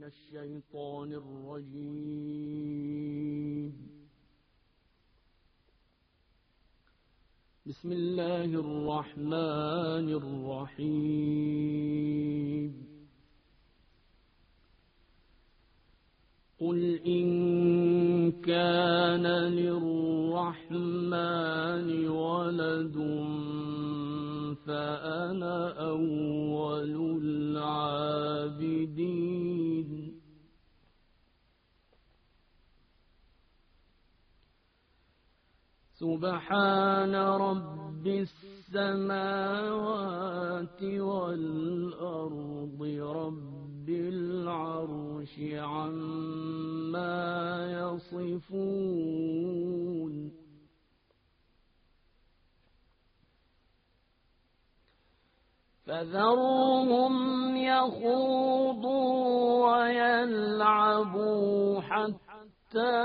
الشيطان الرجيم. بسم الله الرحمن الرحيم. قل إن كان للرحمن ولد فأنا أول العابدين. سبحان رب السماوات والأرض رب العرش عما يصفون. فذرهم يخوضوا ويلعبوا حتى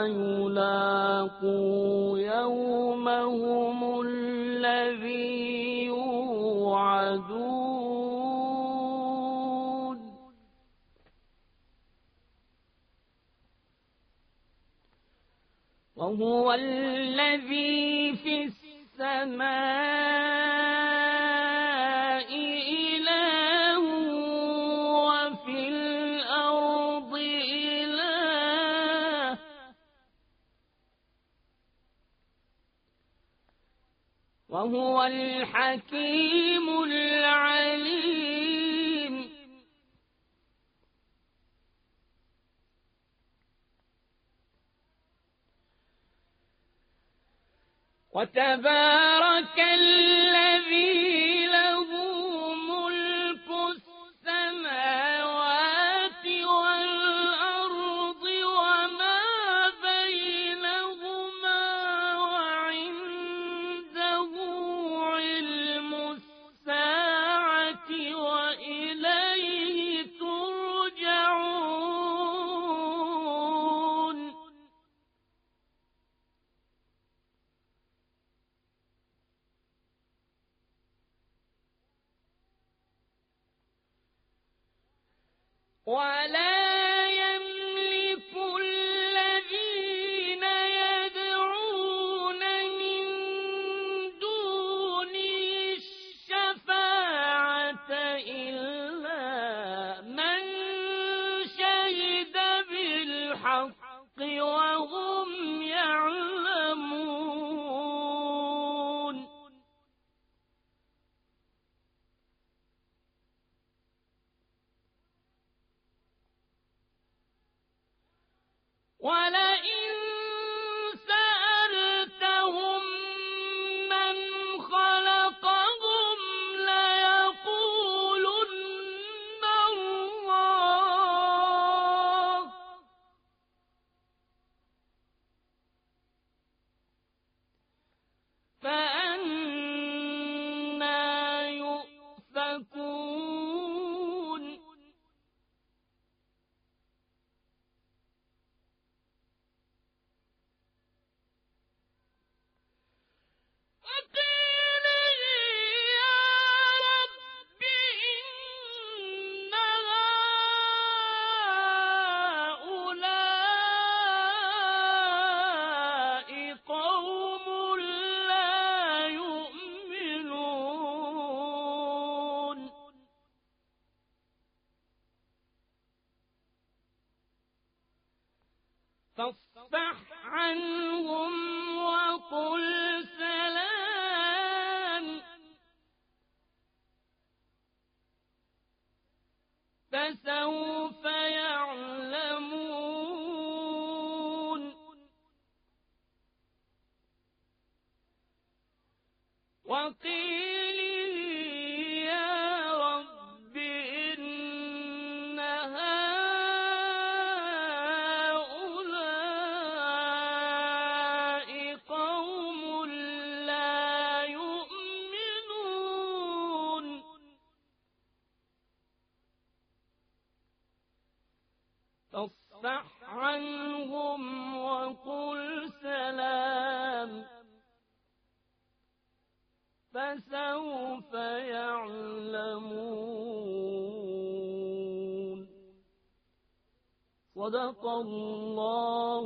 يلاقوا يومهم الذي يوعدون. وهو الذي في السماء إله وفي الأرض إله، وهو الحكيم العليم. وتبارك الذي له ملك السماوات والأرض وما بينهما وعنده علم الساعة وإليه ترجعون. ولا يملك الذين يدعون من دونه الشفاعة إلا من شهد بالحق وهم يعلمون. ولئن سألتهم من خلقهم ليقولن الله. فأنى يؤفكون. وقيل يا رب إن هؤلاء قوم لا يؤمنون. فاصفح عنهم وقل سلام. فسوف يعلمون. وقيل يا رب إن هؤلاء قوم لا يؤمنون. فاصفح عنهم وقل سلام. فسوف يعلمون. صدق الله